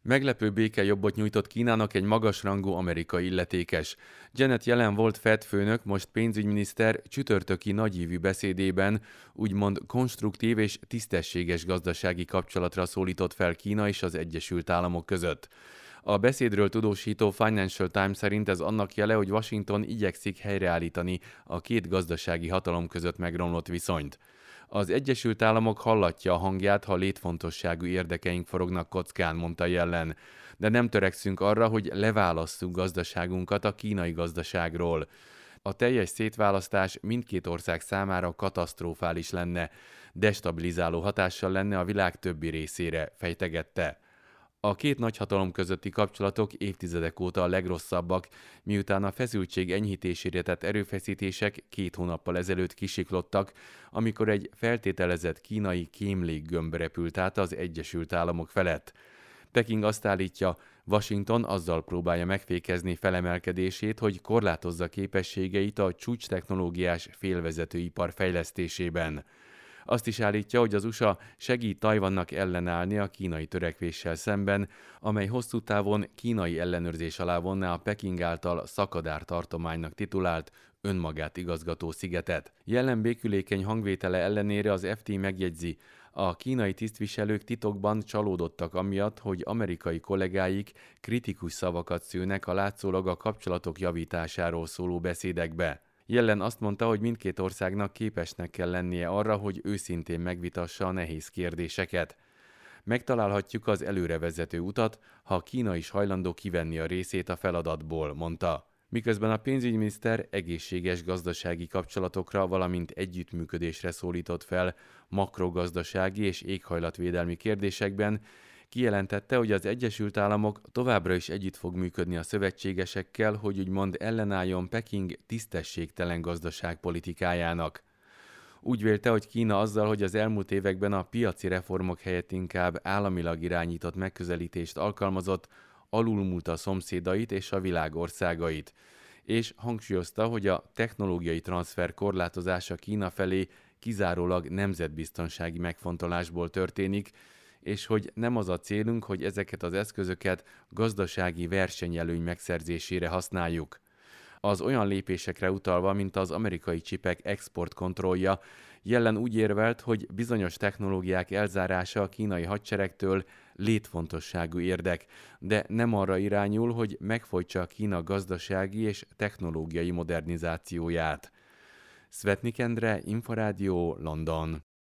Meglepő békejobbot nyújtott Kínának egy magasrangú amerikai illetékes. Janet Yellen volt Fed főnök, most pénzügyminiszter csütörtöki nagyívű beszédében úgymond konstruktív és tisztességes gazdasági kapcsolatra szólított fel Kína és az Egyesült Államok között. A beszédről tudósító Financial Times szerint ez annak jele, hogy Washington igyekszik helyreállítani a két gazdasági hatalom között megromlott viszonyt. Az Egyesült Államok hallatja a hangját, ha létfontosságú érdekeink forognak kockán, mondta Yellen, de nem törekszünk arra, hogy leválasszuk gazdaságunkat a kínai gazdaságról. A teljes szétválasztás mindkét ország számára katasztrofális lenne, destabilizáló hatással lenne a világ többi részére, fejtegette. A két nagyhatalom közötti kapcsolatok évtizedek óta a legrosszabbak, miután a feszültség enyhítésére tett erőfeszítések 2 hónappal ezelőtt kisiklottak, amikor egy feltételezett kínai kémléggömb repült át az Egyesült Államok felett. Peking azt állítja, Washington azzal próbálja megfékezni felemelkedését, hogy korlátozza képességeit a csúcstechnológiás félvezetőipar fejlesztésében. Azt is állítja, hogy az USA segít Tajvannak ellenállni a kínai törekvéssel szemben, amely hosszú távon kínai ellenőrzés alá vonná a Peking által szakadár tartománynak titulált, önmagát igazgató szigetet. Jelen békülékeny hangvétele ellenére az FT megjegyzi, a kínai tisztviselők titokban csalódottak amiatt, hogy amerikai kollégáik kritikus szavakat szőnek a látszólag a kapcsolatok javításáról szóló beszédekbe. Yellen azt mondta, hogy mindkét országnak képesnek kell lennie arra, hogy őszintén megvitassa a nehéz kérdéseket. Megtalálhatjuk az előrevezető utat, ha Kína is hajlandó kivenni a részét a feladatból, mondta. Miközben a pénzügyminiszter egészséges gazdasági kapcsolatokra, valamint együttműködésre szólított fel makrogazdasági és éghajlatvédelmi kérdésekben, kijelentette, hogy az Egyesült Államok továbbra is együtt fog működni a szövetségesekkel, hogy úgymond ellenálljon Peking tisztességtelen gazdaságpolitikájának. Úgy vélte, hogy Kína azzal, hogy az elmúlt években a piaci reformok helyett inkább államilag irányított megközelítést alkalmazott, alulmúlta a szomszédait és a világ országait, és hangsúlyozta, hogy a technológiai transfer korlátozása Kína felé kizárólag nemzetbiztonsági megfontolásból történik, és hogy nem az a célunk, hogy ezeket az eszközöket gazdasági versenyelőny megszerzésére használjuk. Az olyan lépésekre utalva, mint az amerikai csipek exportkontrollja, Yellen úgy érvelt, hogy bizonyos technológiák elzárása a kínai hadseregtől létfontosságú érdek, de nem arra irányul, hogy megfojtsa Kína gazdasági és technológiai modernizációját. Szvetnik Endre, Inforádió, London.